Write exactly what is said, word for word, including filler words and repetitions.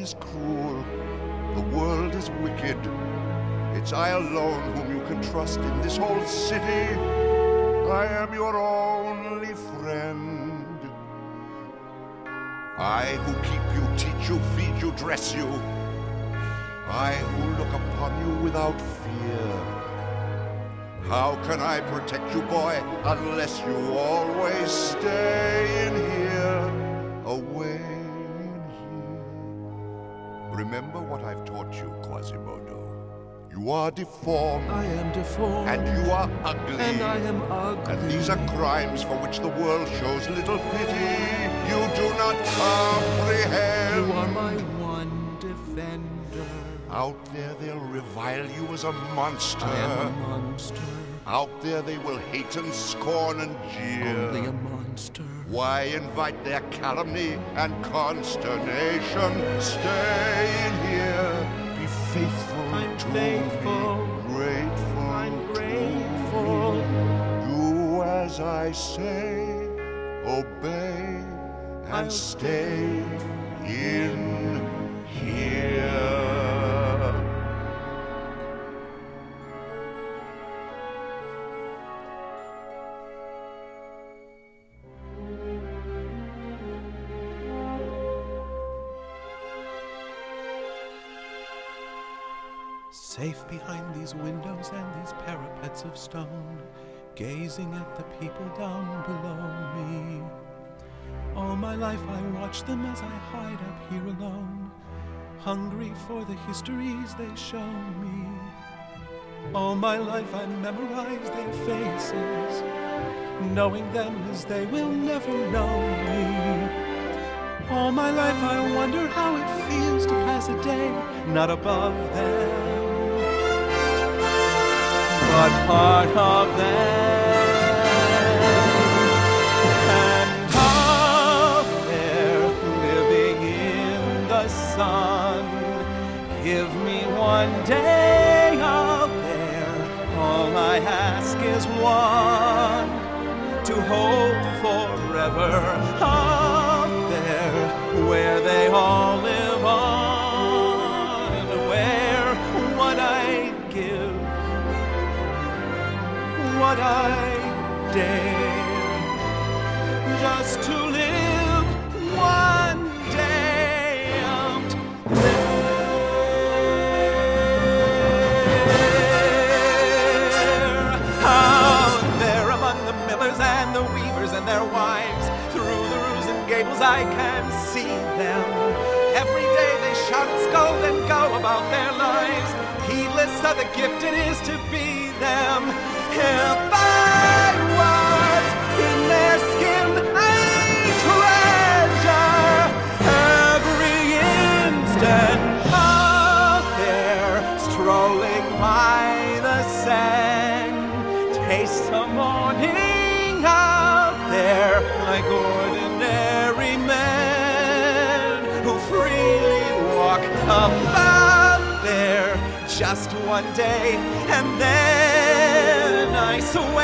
is cruel, the world is wicked. It's I alone whom you can trust in this whole city. I am your only friend. I who keep you, teach you, feed you, dress you. I who look upon you without fear. How can I protect you, boy, unless you always stay in here, away in here? Remember what I've taught you, Quasimodo. You are deformed. I am deformed. And you are ugly. And I am ugly. And these are crimes for which the world shows little pity. You do not comprehend. You are my one defender. Out there they'll revile you as a monster. I am a monster. Out there they will hate and scorn and jeer. Only a monster. Why invite their calumny and consternation? Stay in here. Be faithful I'm to faithful. me. Grateful. I'm grateful. To me. Do as I say. Obey and I'll stay in here. Safe behind these windows and these parapets of stone, gazing at the people down below me. All my life I watch them as I hide up here alone, hungry for the histories they show me. All my life I memorize their faces, knowing them as they will never know me. All my life I wonder how it feels to pass a day not above them, but part of them. And out there, living in the sun, give me one day out there. All I ask is one, to hold forever out there, where they all live on, and where what I'd give, what I dare, just to live one day out there. Out there among the millers and the weavers and their wives, through the roofs and gables I can see them. Every day they shout and scold and go about their lives, heedless of the gift it is to be them. If I was in their skin, I'd treasure every instant out there, strolling by the sand. Taste the morning out there, like ordinary men who freely walk about there. Just one day, and then I swear